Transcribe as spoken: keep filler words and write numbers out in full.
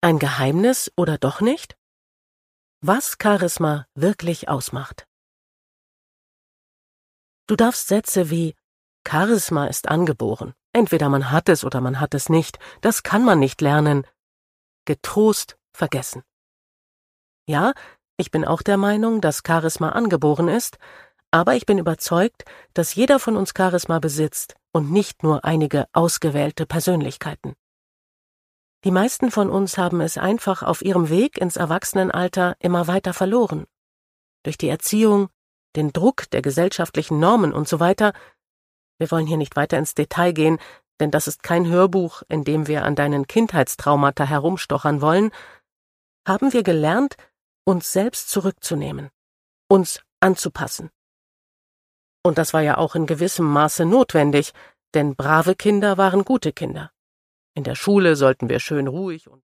Ein Geheimnis oder doch nicht? Was Charisma wirklich ausmacht. Du darfst Sätze wie Charisma ist angeboren. Entweder man hat es oder man hat es nicht. Das kann man nicht lernen. Getrost vergessen. Ja, ich bin auch der Meinung, dass Charisma angeboren ist, aber ich bin überzeugt, dass jeder von uns Charisma besitzt und nicht nur einige ausgewählte Persönlichkeiten. Die meisten von uns haben es einfach auf ihrem Weg ins Erwachsenenalter immer weiter verloren. Durch die Erziehung, den Druck der gesellschaftlichen Normen und so weiter. Wir wollen hier nicht weiter ins Detail gehen, denn das ist kein Hörbuch, in dem wir an deinen Kindheitstraumata herumstochern wollen, haben wir gelernt, uns selbst zurückzunehmen, uns anzupassen. Und das war ja auch in gewissem Maße notwendig, denn brave Kinder waren gute Kinder. In der Schule sollten wir schön ruhig und